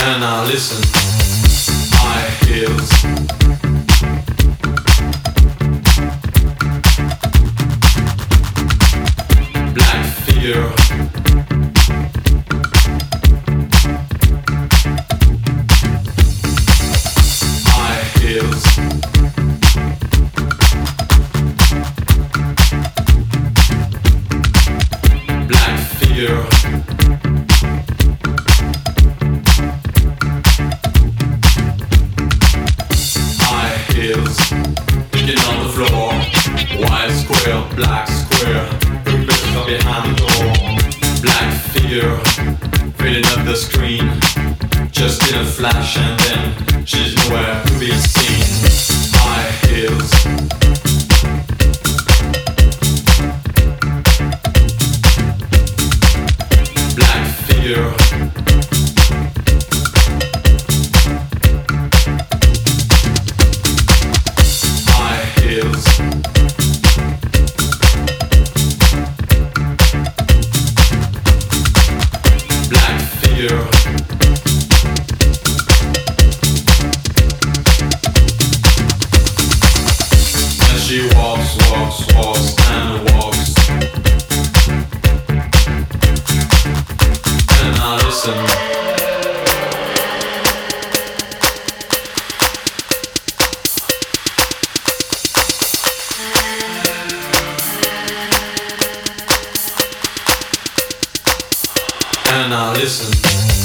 And I listen, high heels. Black fear. High heels. Black fear. Kicking on the floor, white square, black square, from behind the door. Black fear, fading up the screen, just in a flash and then she's nowhere to be seen. High heels. Black fear. Black fear. As she walks and walks, and I listen. And I listen.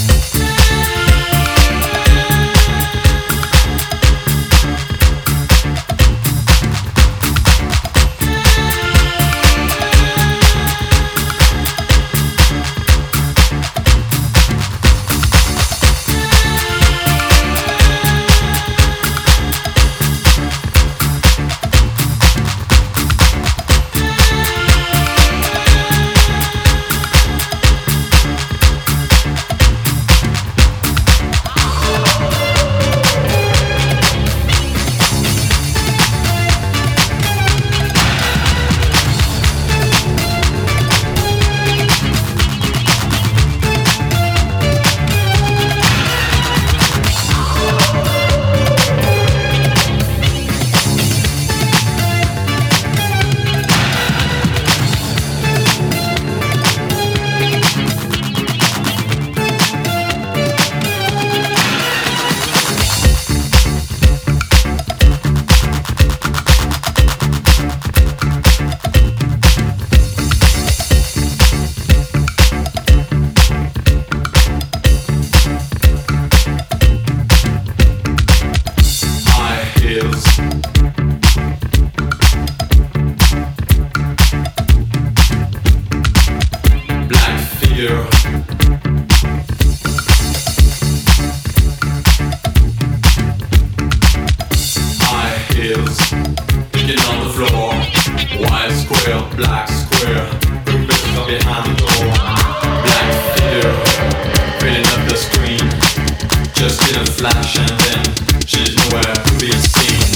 Fear. High heels, kicking on the floor, white square, black square, from behind the door. Black fear, fading up the screen, just in a flash and then she's nowhere to be seen.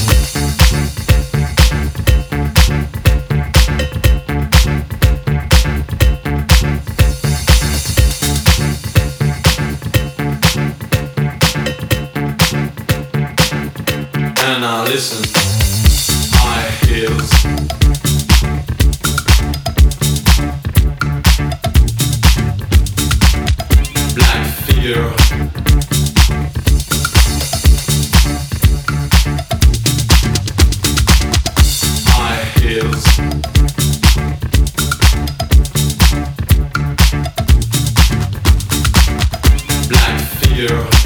And I listen, high heels. Black fear. High heels. Black fear.